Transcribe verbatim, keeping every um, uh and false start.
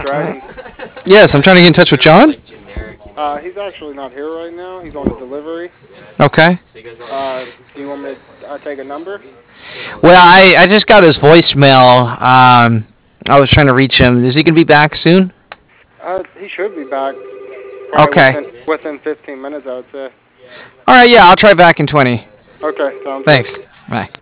Dragons. Yes, I'm trying to get in touch with John. Uh, he's actually not here right now. He's on a delivery. Okay. Uh, do you want me to uh, take a number? Well, I, I just got his voicemail. Um, I was trying to reach him. Is he going to be back soon? Uh, he should be back probably Okay. within within fifteen minutes, I would say. All right, yeah, I'll try back in twenty. Okay, sounds good. Thanks. Bye.